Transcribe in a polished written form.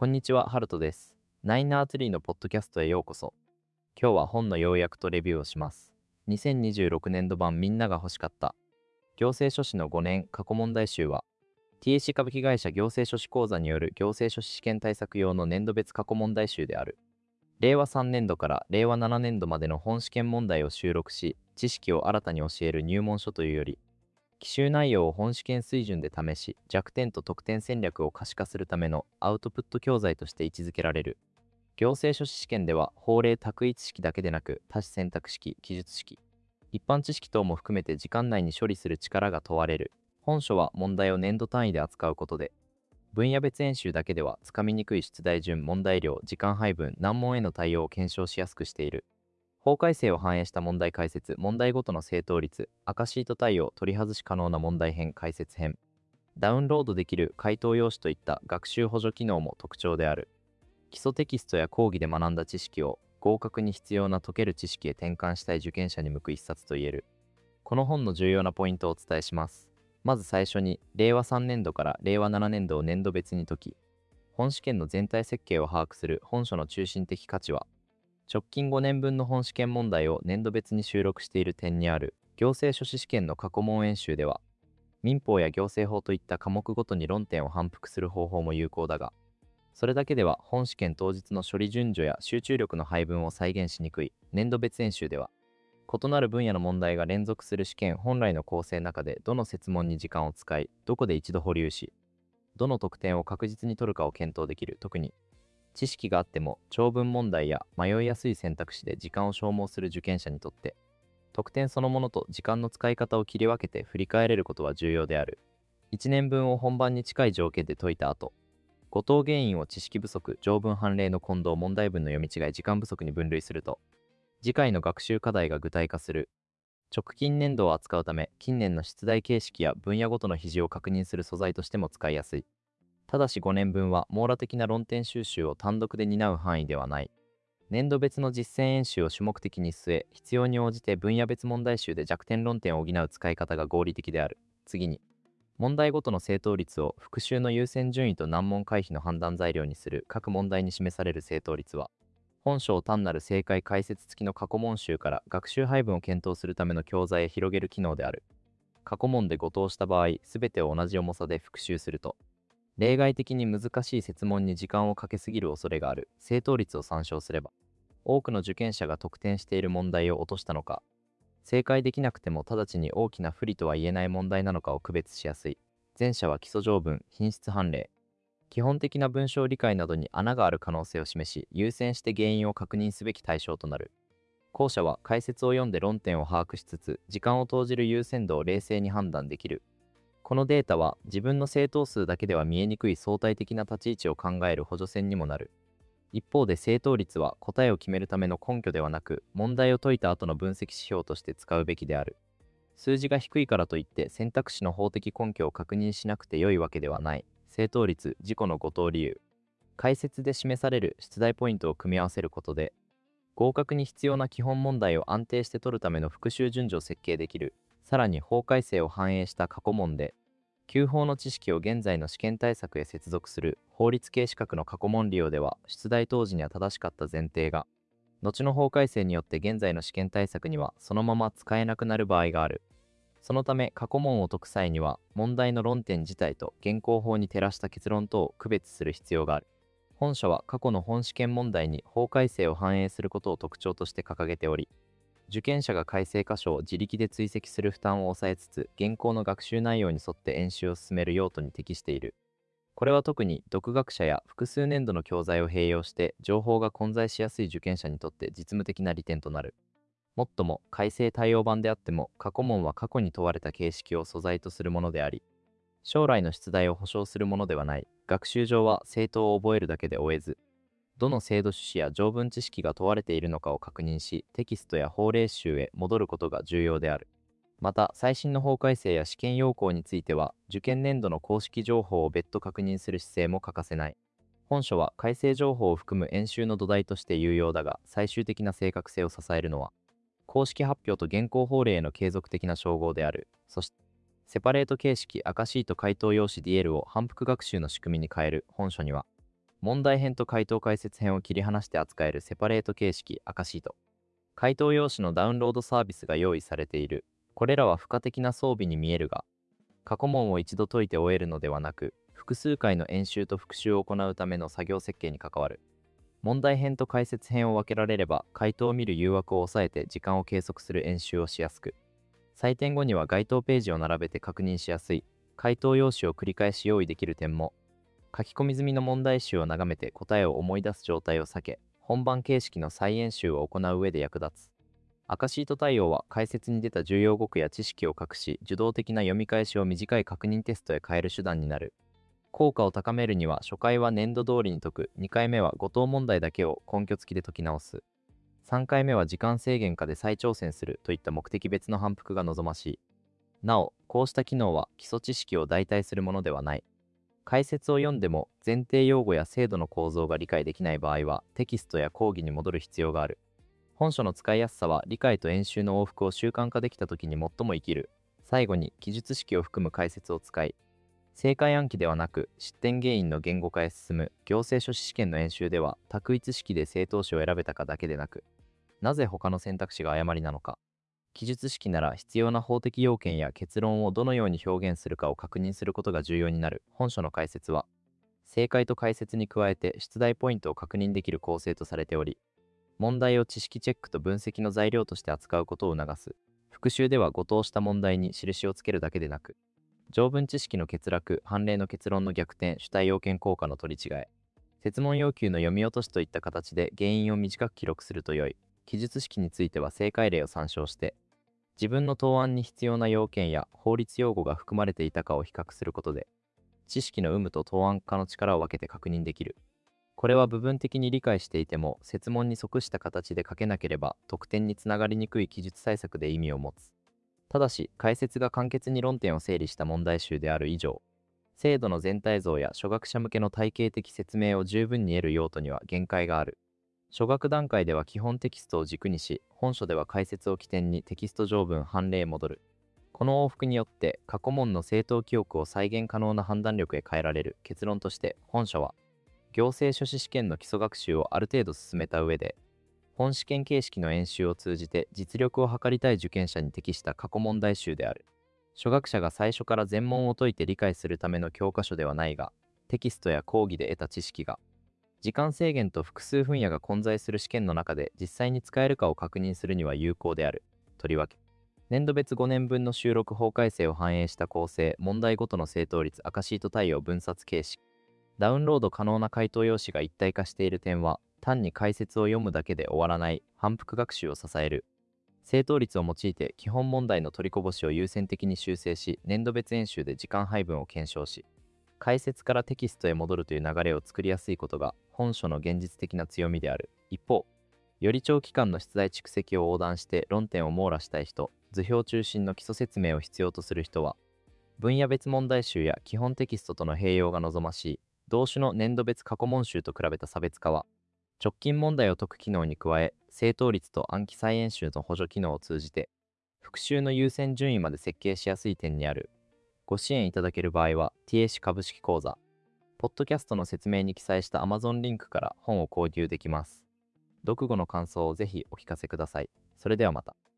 こんにちは、ハルトです。ナインアーツリーのポッドキャストへようこそ。今日は本の要約とレビューをします。2026年度版みんなが欲しかった行政書士の5年過去問題集は TSC 株式会社行政書士講座による行政書士試験対策用の年度別過去問題集である。令和3年度から令和7年度までの本試験問題を収録し、知識を新たに教える入門書というより、奇襲内容を本試験水準で試し、弱点と得点戦略を可視化するためのアウトプット教材として位置づけられる。行政書士試験では法令択一式だけでなく、多種選択式、記述式、一般知識等も含めて時間内に処理する力が問われる。本書は問題を年度単位で扱うことで、分野別演習だけではつかみにくい出題順、問題量、時間配分、難問への対応を検証しやすくしている。法改正を反映した問題解説、問題ごとの正答率、赤シート対応、取り外し可能な問題編、解説編、ダウンロードできる回答用紙といった学習補助機能も特徴である。基礎テキストや講義で学んだ知識を合格に必要な解ける知識へ転換したい受験者に向く一冊といえる。この本の重要なポイントをお伝えします。まず最初に、令和3年度から令和7年度を年度別に解き、本試験の全体設計を把握する本書の中心的価値は、直近5年分の本試験問題を年度別に収録している点にある。行政書士試験の過去問演習では、民法や行政法といった科目ごとに論点を反復する方法も有効だが、それだけでは本試験当日の処理順序や集中力の配分を再現しにくい。年度別演習では、異なる分野の問題が連続する試験本来の構成の中でどの設問に時間を使い、どこで一度保留し、どの得点を確実に取るかを検討できる。特に知識があっても長文問題や迷いやすい選択肢で時間を消耗する受験者にとって、得点そのものと時間の使い方を切り分けて振り返れることは重要である。1年分を本番に近い条件で解いた後、誤答原因を知識不足、条文判例の混同、問題文の読み違い、時間不足に分類すると、次回の学習課題が具体化する。直近年度を扱うため、近年の出題形式や分野ごとの比重を確認する素材としても使いやすい。ただし5年分は網羅的な論点収集を単独で担う範囲ではない。年度別の実践演習を主目的に据え、必要に応じて分野別問題集で弱点論点を補う使い方が合理的である。次に、問題ごとの正答率を復習の優先順位と難問回避の判断材料にする。各問題に示される正答率は、本書を単なる正解解説付きの過去問集から学習配分を検討するための教材へ広げる機能である。過去問で誤答した場合、すべてを同じ重さで復習すると、例外的に難しい設問に時間をかけすぎる恐れがある。正答率を参照すれば、多くの受験者が得点している問題を落としたのか、正解できなくても直ちに大きな不利とは言えない問題なのかを区別しやすい。前者は基礎条文、品質判例、基本的な文章理解などに穴がある可能性を示し、優先して原因を確認すべき対象となる。後者は解説を読んで論点を把握しつつ、時間を投じる優先度を冷静に判断できる。このデータは自分の正答数だけでは見えにくい相対的な立ち位置を考える補助線にもなる。一方で正答率は答えを決めるための根拠ではなく、問題を解いた後の分析指標として使うべきである。数字が低いからといって選択肢の法的根拠を確認しなくて良いわけではない。正答率、自己の誤答理由、解説で示される出題ポイントを組み合わせることで、合格に必要な基本問題を安定して取るための復習順序を設計できる。さらに法改正を反映した過去問で、旧法の知識を現在の試験対策へ接続する法律系資格の過去問利用では、出題当時には正しかった前提が、後の法改正によって現在の試験対策にはそのまま使えなくなる場合がある。そのため過去問を解く際には、問題の論点自体と現行法に照らした結論とを区別する必要がある。本書は過去の本試験問題に法改正を反映することを特徴として掲げており、受験者が改正箇所を自力で追跡する負担を抑えつつ、現行の学習内容に沿って演習を進める用途に適している。これは特に独学者や複数年度の教材を併用して情報が混在しやすい受験者にとって実務的な利点となる。もっとも改正対応版であっても、過去問は過去に問われた形式を素材とするものであり、将来の出題を保証するものではない。学習上は正答を覚えるだけで終えず、どの制度趣旨や条文知識が問われているのかを確認し、テキストや法令集へ戻ることが重要である。また、最新の法改正や試験要項については、受験年度の公式情報を別途確認する姿勢も欠かせない。本書は改正情報を含む演習の土台として有用だが、最終的な正確性を支えるのは、公式発表と現行法令への継続的な照合である。そして、セパレート形式赤シート回答用紙 DL を反復学習の仕組みに変える。本書には、 問題編と回答解説編を切り離して扱えるセパレート形式赤シート。回答用紙のダウンロードサービスが用意されている。これらは付加的な装備に見えるが、過去問を一度解いて終えるのではなく、複数回の演習と復習を行うための作業設計に関わる。問題編と解説編を分けられれば、回答を見る誘惑を抑えて時間を計測する演習をしやすく、採点後には該当ページを並べて確認しやすい。回答用紙を繰り返し用意できる点も、書き込み済みの問題集を眺めて答えを思い出す状態を避け、本番形式の再演習を行う上で役立つ。赤シート対応は解説に出た重要語句や知識を隠し、受動的な読み返しを短い確認テストへ変える手段になる。効果を高めるには、初回は年度通りに解く、2回目は誤答問題だけを根拠付きで解き直す、3回目は時間制限下で再挑戦するといった目的別の反復が望ましい。なお、こうした機能は基礎知識を代替するものではない。解説を読んでも前提用語や制度の構造が理解できない場合は、テキストや講義に戻る必要がある。本書の使いやすさは理解と演習の往復を習慣化できた時に最も生きる。最後に記述式を含む解説を使い、正解暗記ではなく失点原因の言語化へ進む。行政書士試験の演習では、択一式で正答詞を選べたかだけでなく、なぜ他の選択肢が誤りなのか、記述式なら必要な法的要件や結論をどのように表現するかを確認することが重要になる。本書の解説は、正解と解説に加えて出題ポイントを確認できる構成とされており、問題を知識チェックと分析の材料として扱うことを促す。復習では誤答した問題に印をつけるだけでなく、条文知識の欠落、判例の結論の逆転、主体要件効果の取り違え、設問要求の読み落としといった形で原因を短く記録すると良い。記述式については正解例を参照して、自分の答案に必要な要件や法律用語が含まれていたかを比較することで、知識の有無と答案家の力を分けて確認できる。これは部分的に理解していても、設問に即した形で書けなければ得点につながりにくい記述対策で意味を持つ。ただし、解説が簡潔に論点を整理した問題集である以上、制度の全体像や初学者向けの体系的説明を十分に得る用途には限界がある。初学段階では基本テキストを軸にし、本書では解説を起点にテキスト条文、判例戻る。この往復によって過去問の正当記憶を再現可能な判断力へ変えられる。結論として、本書は行政書士試験の基礎学習をある程度進めた上で、本試験形式の演習を通じて実力を測りたい受験者に適した過去問題集である。初学者が最初から全問を解いて理解するための教科書ではないが、テキストや講義で得た知識が、時間制限と複数分野が混在する試験の中で実際に使えるかを確認するには有効である。とりわけ、年度別5年分の収録法改正を反映した構成、問題ごとの正答率、赤シート対応分冊形式、ダウンロード可能な回答用紙が一体化している点は、単に解説を読むだけで終わらない反復学習を支える。正答率を用いて基本問題の取りこぼしを優先的に修正し、年度別演習で時間配分を検証し、解説からテキストへ戻るという流れを作りやすいことが本書の現実的な強みである。一方、より長期間の出題蓄積を横断して論点を網羅したい人、図表中心の基礎説明を必要とする人は、分野別問題集や基本テキストとの併用が望ましい。同種の年度別過去問集と比べた差別化は、直近問題を解く機能に加え、正答率と暗記再演習の補助機能を通じて、復習の優先順位まで設計しやすい点にある。ご支援いただける場合は、TS 株式口座、ポッドキャストの説明に記載した Amazon リンクから本を購入できます。読後の感想をぜひお聞かせください。それではまた。